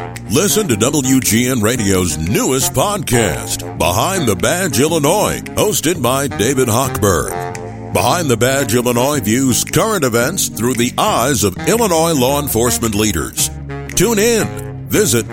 Listen to WGN Radio's newest podcast, Behind the Badge Illinois, hosted by David Hochberg. Behind the Badge Illinois views current events through the eyes of Illinois law enforcement leaders. Tune in. Visit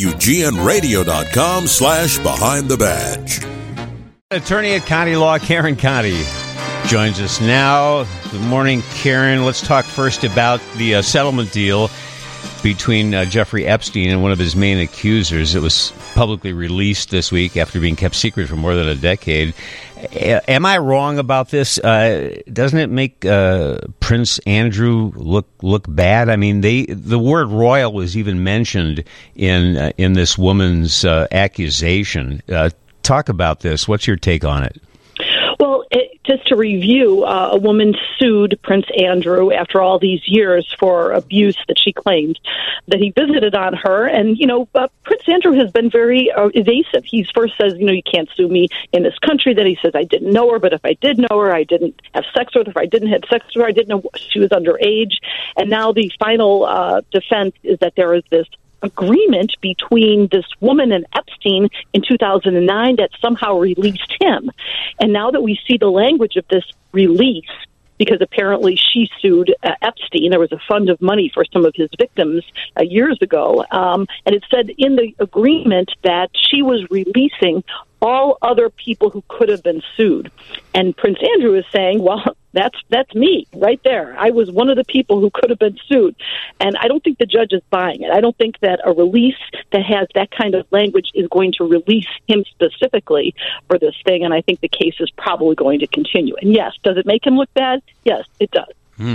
WGNRadio.com/Behind the Badge. Attorney at Conti Law, Karen Conti, joins us now. Good morning, Karen. Let's talk first about the settlement deal between Jeffrey Epstein and one of his main accusers. It was publicly released this week after being kept secret for more than a decade. Am I wrong about this? Doesn't it make Prince Andrew look bad? I mean, the word royal was even mentioned in this woman's accusation. Talk about this. What's your take on it? Well, just to review, a woman sued Prince Andrew after all these years for abuse that she claimed that he visited on her. And, Prince Andrew has been very evasive. He first says, you can't sue me in this country. Then he says, I didn't know her, but if I did know her, I didn't have sex with her. If I didn't have sex with her, I didn't know she was underage. And now the final defense is that there is this agreement between this woman and Epstein in 2009 that somehow released him. And now that we see the language of this release, because apparently she sued Epstein, there was a fund of money for some of his victims years ago, and it said in the agreement that she was releasing all other people who could have been sued. And Prince Andrew is saying, well, that's me right there. I was one of the people who could have been sued. And I don't think the judge is buying it. I don't think that a release that has that kind of language is going to release him specifically for this thing. And I think the case is probably going to continue. And yes, does it make him look bad? Yes, it does.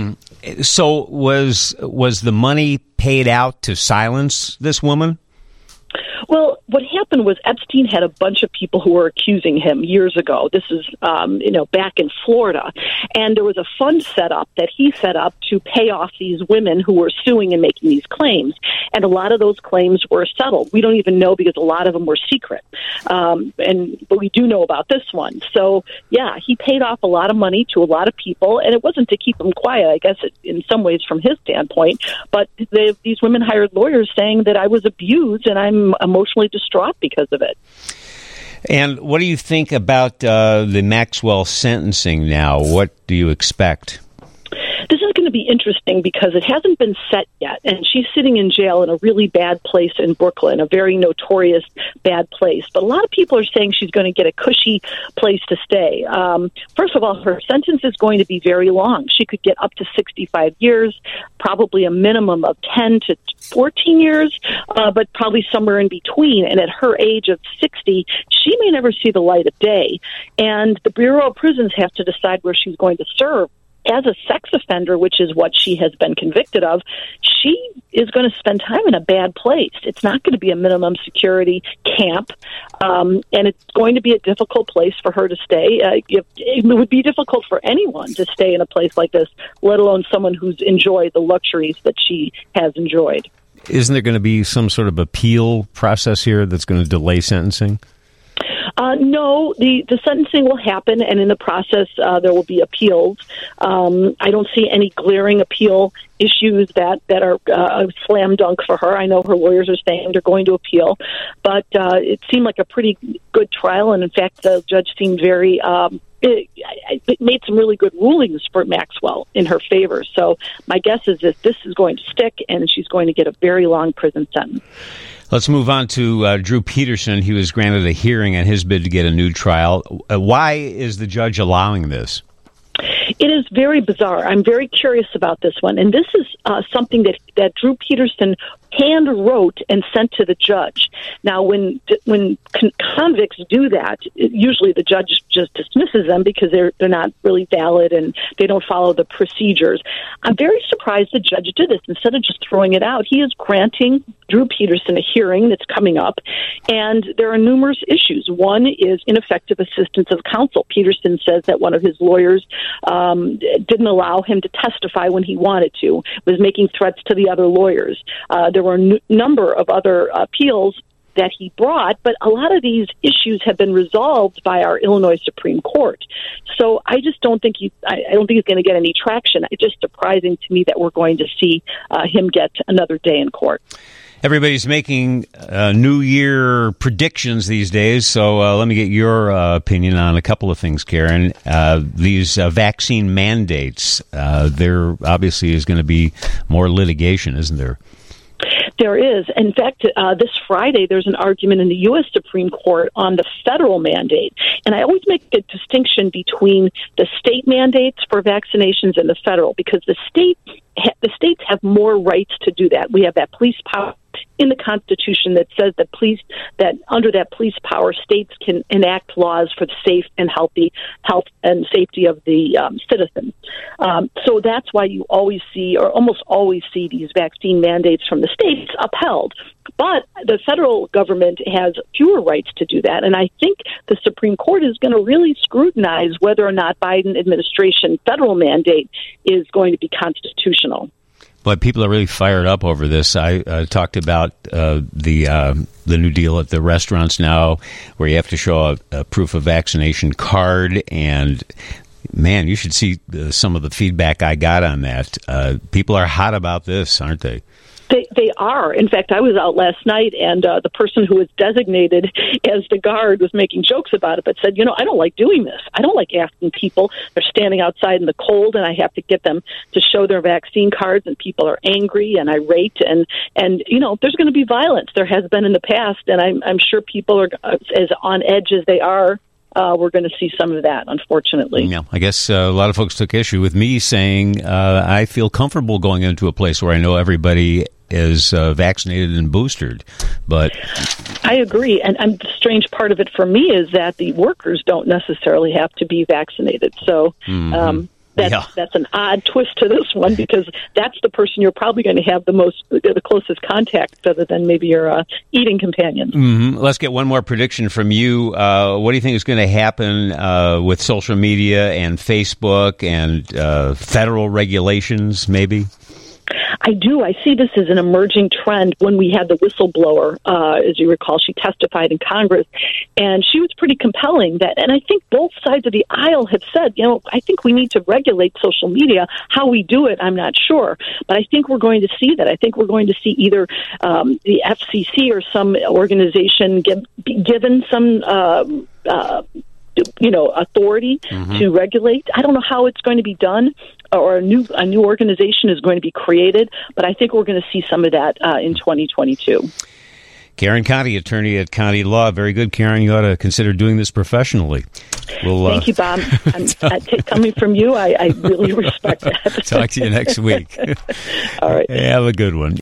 So was the money paid out to silence this woman? Well, what happened was Epstein had a bunch of people who were accusing him years ago. This is, back in Florida. And there was a fund set up that he set up to pay off these women who were suing and making these claims. And a lot of those claims were settled. We don't even know because a lot of them were secret. But we do know about this one. So, yeah, he paid off a lot of money to a lot of people. And it wasn't to keep them quiet, I guess, in some ways from his standpoint. But these women hired lawyers saying that I was abused and I'm emotionally distraught because of it. And what do you think about the Maxwell sentencing now? What do you expect? This is going to be interesting because it hasn't been set yet, and she's sitting in jail in a really bad place in Brooklyn, a very notorious bad place. But a lot of people are saying she's going to get a cushy place to stay. First of all, her sentence is going to be very long. She could get up to 65 years, probably a minimum of 10 to 14 years, but probably somewhere in between. And at her age of 60, she may never see the light of day. And the Bureau of Prisons have to decide where she's going to serve. As a sex offender, which is what she has been convicted of, she is going to spend time in a bad place. It's not going to be a minimum security camp, and it's going to be a difficult place for her to stay. It would be difficult for anyone to stay in a place like this, let alone someone who's enjoyed the luxuries that she has enjoyed. Isn't there going to be some sort of appeal process here that's going to delay sentencing? No, the sentencing will happen, and in the process, there will be appeals. I don't see any glaring appeal issues that are a slam dunk for her. I know her lawyers are saying they're going to appeal, but it seemed like a pretty good trial, and in fact, the judge seemed very... It made some really good rulings for Maxwell in her favor. So my guess is that this is going to stick, and she's going to get a very long prison sentence. Let's move on to Drew Peterson. He was granted a hearing on his bid to get a new trial. Why is the judge allowing this? It is very bizarre. I'm very curious about this one. And this is something that Drew Peterson hand wrote and sent to the judge. Now, when convicts do that, usually the judge just dismisses them because they're not really valid and they don't follow the procedures. I'm very surprised the judge did this. Instead of just throwing it out, he is granting Drew Peterson a hearing that's coming up, and there are numerous issues. One is ineffective assistance of counsel. Peterson says that one of his lawyers didn't allow him to testify when he wanted to, was making threats to the other lawyers. There were a number of other appeals that he brought, but a lot of these issues have been resolved by our Illinois Supreme Court. So I just don't think I don't think he's going to get any traction. It's just surprising to me that we're going to see him get another day in court. Everybody's making New Year predictions these days, so let me get your opinion on a couple of things, Karen. These vaccine mandates, there obviously is going to be more litigation, isn't there? There is. In fact, this Friday, there's an argument in the U.S. Supreme Court on the federal mandate. And I always make a distinction between the state mandates for vaccinations and the federal, because the states have more rights to do that. We have that police power in the Constitution that says that under that police power, states can enact laws for the safe and healthy health and safety of the citizens. So that's why you always see, or almost always see, these vaccine mandates from the states upheld. But the federal government has fewer rights to do that, and I think the Supreme Court is going to really scrutinize whether or not Biden administration federal mandate is going to be constitutional. But people are really fired up over this. I talked about the new deal at the restaurants now, where you have to show a proof of vaccination card, and man, you should see some of the feedback I got on that. People are hot about this, aren't they? They are. In fact, I was out last night, and the person who was designated as the guard was making jokes about it, but said, I don't like doing this. I don't like asking people. They're standing outside in the cold, and I have to get them to show their vaccine cards, and people are angry and irate, and there's going to be violence. There has been in the past, and I'm sure people are as on edge as they are. We're going to see some of that, unfortunately. Yeah, I guess a lot of folks took issue with me saying I feel comfortable going into a place where I know everybody is vaccinated and boosted. But I agree. And the strange part of it for me is that the workers don't necessarily have to be vaccinated. So that's an odd twist to this one, because that's the person you're probably going to have the closest contact, other than maybe your eating companion. Mm-hmm. Let's get one more prediction from you. What do you think is going to happen with social media and Facebook and federal regulations, maybe? I do. I see this as an emerging trend. When we had the whistleblower, as you recall, she testified in Congress, and she was pretty compelling. And I think both sides of the aisle have said, I think we need to regulate social media. How we do it, I'm not sure. But I think we're going to see that. I think we're going to see either the FCC or some organization given some authority to regulate. I don't know how it's going to be done, or a new organization is going to be created, but I think we're going to see some of that in 2022. Karen Conti, attorney at Conti Law. Very good, Karen. You ought to consider doing this professionally. Thank you, Bob. Coming from you, I really respect that. Talk to you next week. All right. Have a good one.